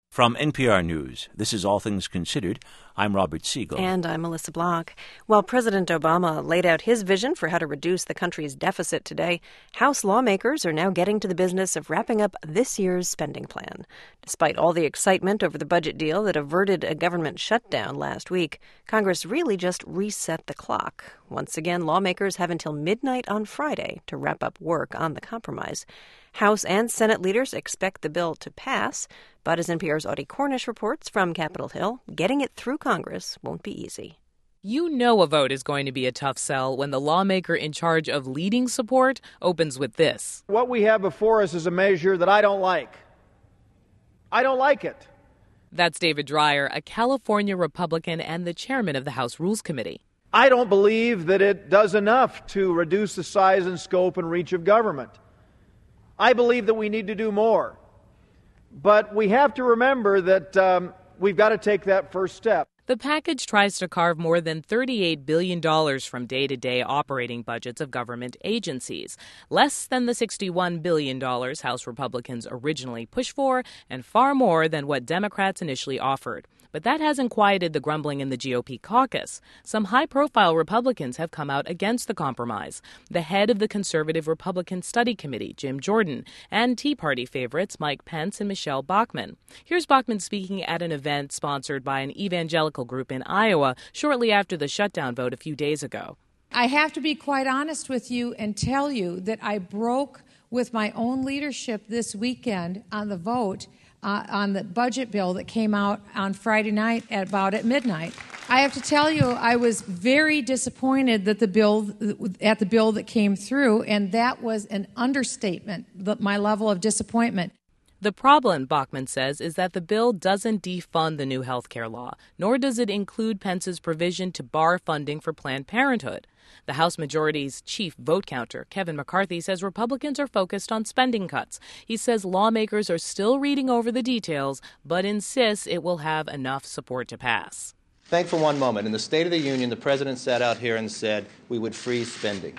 From NPR News, this is All Things Considered. I'm Robert Siegel. And I'm Melissa Block. While President Obama laid out his vision for how to reduce the country's deficit today, House lawmakers are now getting to the business of wrapping up this year's spending plan. Despite all the excitement over the budget deal that averted a government shutdown last week, Congress really just reset the clock. Once again, lawmakers have until midnight on Friday to wrap up work on the compromise. House and Senate leaders expect the bill to pass, but as NPR's Audie Cornish reports from Capitol Hill, getting it through Congress won't be easy. You know a vote is going to be a tough sell when the lawmaker in charge of leading support opens with this. What we have before us is a measure that I don't like. I don't like it. That's David Dreyer, a California Republican and the chairman of the House Rules Committee. I don't believe that it does enough to reduce the size and scope and reach of government. I believe that we need to do more. But we have to remember that we've got to take that first step. The package tries to carve more than $38 billion from day-to-day operating budgets of government agencies, less than the $61 billion House Republicans originally pushed for, and far more than what Democrats initially offered. But that hasn't quieted the grumbling in the GOP caucus. Some high-profile Republicans have come out against the compromise. The head of the Conservative Republican Study Committee, Jim Jordan, and Tea Party favorites Mike Pence and Michelle Bachmann. Here's Bachmann speaking at an event sponsored by an evangelical group in Iowa shortly after the shutdown vote a few days ago. I have to be quite honest with you and tell you that I broke with my own leadership this weekend on the vote on the budget bill that came out on Friday night at midnight. I have to tell you, I was very disappointed that the bill that came through, and that was an understatement, my level of disappointment. The problem, Bachmann says, is that the bill doesn't defund the new health care law, nor does it include Pence's provision to bar funding for Planned Parenthood. The House Majority's chief vote counter, Kevin McCarthy, says Republicans are focused on spending cuts. He says lawmakers are still reading over the details, but insists it will have enough support to pass. Think for one moment. In the State of the Union, the president sat out here and said we would freeze spending.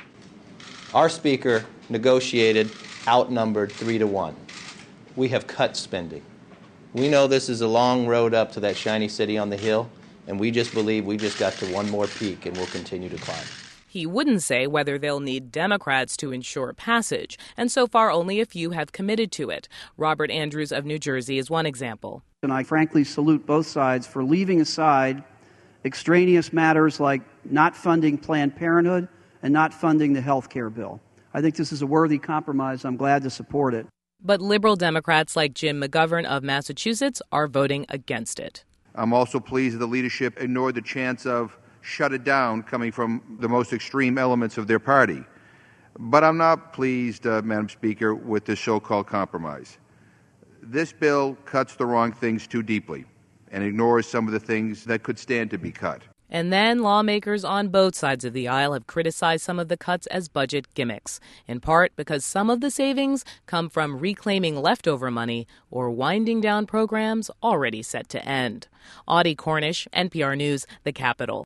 Our speaker negotiated outnumbered 3-1. We have cut spending. We know this is a long road up to that shiny city on the hill, and we just believe we just got to one more peak and we'll continue to climb. He wouldn't say whether they'll need Democrats to ensure passage, and so far only a few have committed to it. Robert Andrews of New Jersey is one example. And I frankly salute both sides for leaving aside extraneous matters like not funding Planned Parenthood and not funding the health care bill. I think this is a worthy compromise. I'm glad to support it. But liberal Democrats like Jim McGovern of Massachusetts are voting against it. I'm also pleased that the leadership ignored the chance of shut it down coming from the most extreme elements of their party. But I'm not pleased, Madam Speaker, with this so-called compromise. This bill cuts the wrong things too deeply and ignores some of the things that could stand to be cut. And then lawmakers on both sides of the aisle have criticized some of the cuts as budget gimmicks, in part because some of the savings come from reclaiming leftover money or winding down programs already set to end. Audie Cornish, NPR News, the Capitol.